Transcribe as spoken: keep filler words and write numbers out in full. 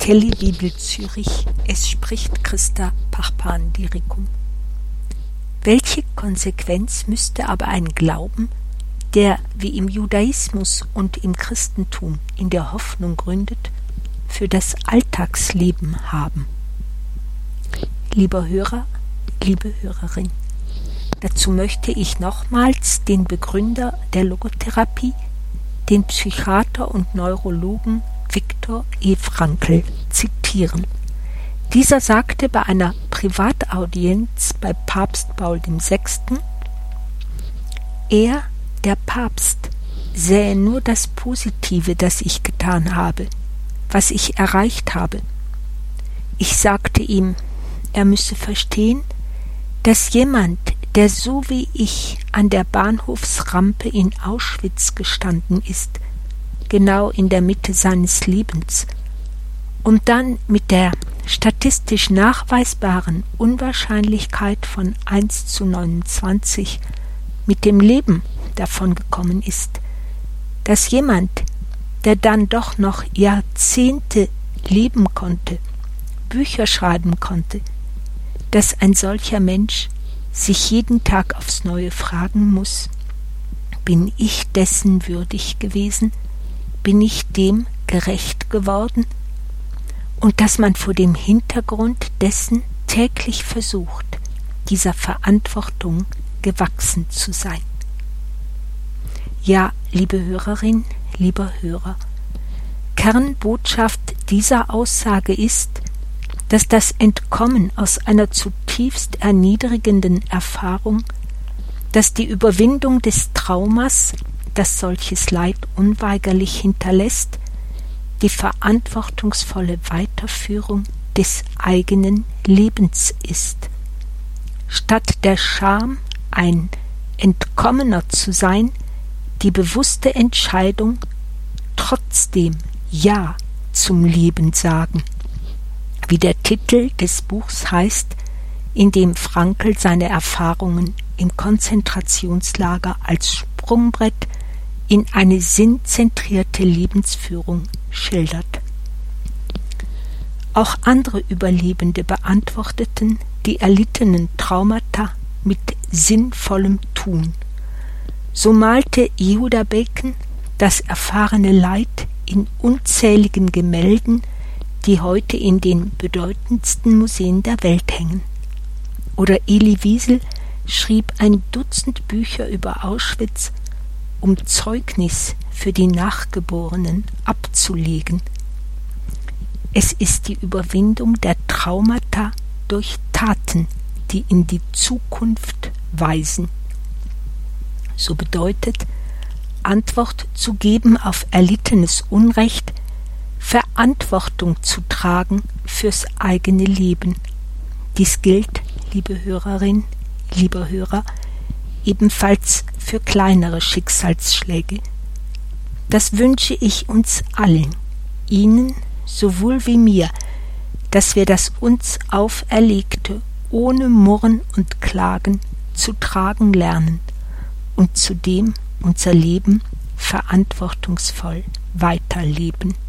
Kelly Bibel Zürich, es spricht Christa Pachpan-Dirikum. Welche Konsequenz müsste aber ein Glauben, der wie im Judaismus und im Christentum in der Hoffnung gründet, für das Alltagsleben haben? Lieber Hörer, liebe Hörerin, dazu möchte ich nochmals den Begründer der Logotherapie, den Psychiater und Neurologen Viktor E. Frankl, zitieren. Dieser sagte bei einer Privataudienz bei Papst Paul der Sechste., er, der Papst, sähe nur das Positive, das ich getan habe, was ich erreicht habe. Ich sagte ihm, er müsse verstehen, dass jemand, der so wie ich an der Bahnhofsrampe in Auschwitz gestanden ist, genau in der Mitte seines Lebens, und dann mit der statistisch nachweisbaren Unwahrscheinlichkeit von eins zu neunundzwanzig mit dem Leben davongekommen ist, dass jemand, der dann doch noch Jahrzehnte leben konnte, Bücher schreiben konnte, dass ein solcher Mensch sich jeden Tag aufs Neue fragen muss, bin ich dessen würdig gewesen? Bin ich dem gerecht geworden? Und dass man vor dem Hintergrund dessen täglich versucht, dieser Verantwortung gewachsen zu sein. Ja, liebe Hörerin, lieber Hörer, Kernbotschaft dieser Aussage ist, dass das Entkommen aus einer zutiefst erniedrigenden Erfahrung, dass die Überwindung des Traumas, das solches Leid unweigerlich hinterlässt, die verantwortungsvolle Weiterführung des eigenen Lebens ist. Statt der Scham, ein Entkommener zu sein, die bewusste Entscheidung, trotzdem Ja zum Leben sagen. Wie der Titel des Buchs heißt, in dem Frankl seine Erfahrungen im Konzentrationslager als Sprungbrett in eine sinnzentrierte Lebensführung schildert. Auch andere Überlebende beantworteten die erlittenen Traumata mit sinnvollem Tun. So malte Yehuda Bacon das erfahrene Leid in unzähligen Gemälden, die heute in den bedeutendsten Museen der Welt hängen. Oder Elie Wiesel schrieb ein Dutzend Bücher über Auschwitz, um Zeugnis für die Nachgeborenen abzulegen. Es ist die Überwindung der Traumata durch Taten, die in die Zukunft weisen. So bedeutet, Antwort zu geben auf erlittenes Unrecht, Verantwortung zu tragen fürs eigene Leben. Dies gilt, liebe Hörerin, lieber Hörer, ebenfalls für kleinere Schicksalsschläge. Das wünsche ich uns allen, Ihnen sowohl wie mir, dass wir das uns Auferlegte ohne Murren und Klagen zu tragen lernen und zudem unser Leben verantwortungsvoll weiterleben.